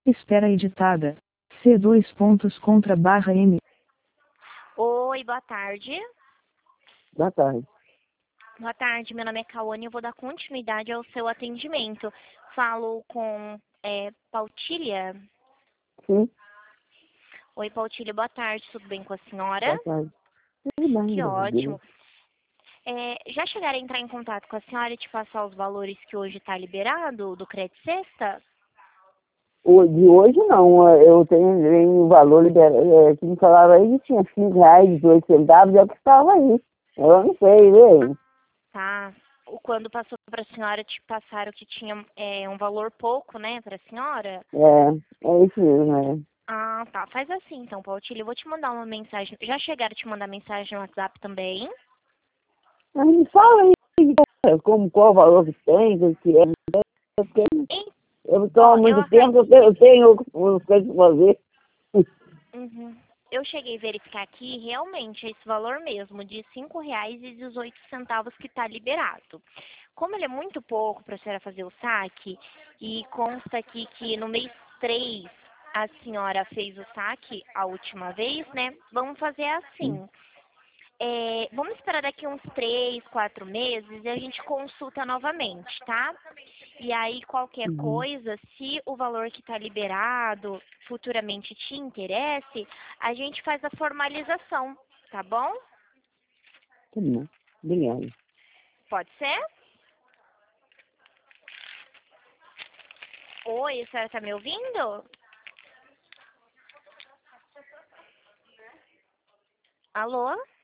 Espera editada. C dois pontos contra barra M. Oi, boa tarde. Boa tarde. Boa tarde, meu nome é Cauane e eu vou dar continuidade ao seu atendimento. Falo com Pautília. Sim, Oi, Pautília, boa tarde, tudo bem com a senhora? boa tarde. Tudo bem, Que graças a Deus. ótimo. Já chegaram a entrar em contato com a senhora e te passar os valores que hoje está liberado do Crédito Sexta? De hoje não, eu tenho o valor liberado, que me falaram aí que tinha R$ 5,18, é o que estava aí. Eu não sei, né? Tá. Quando passou para a senhora, te passaram que tinha um valor pouco, né, para a senhora? É isso mesmo, é. Ah, tá. Faz assim então, Pautília, eu vou te mandar uma mensagem. Já chegaram a te mandar mensagem no WhatsApp também? Mas me fala aí, qual o valor que tem, o que é, porque Hein? eu estou Ó, há muito tempo, eu tenho umas coisas para fazer. Uhum. Eu cheguei a verificar aqui, realmente, esse valor mesmo, de R$ 5,18 que está liberado. Como ele é muito pouco para a senhora fazer o saque, e consta aqui que no mês 3 a senhora fez o saque a última vez, né? Vamos fazer assim. Vamos esperar daqui uns 3, 4 meses e a gente consulta novamente, tá? E aí, qualquer Uhum. coisa, se o valor que está liberado futuramente te interesse, a gente faz a formalização, tá bom? Tá bom, obrigado. Pode ser? Oi, a senhora está me ouvindo? Alô?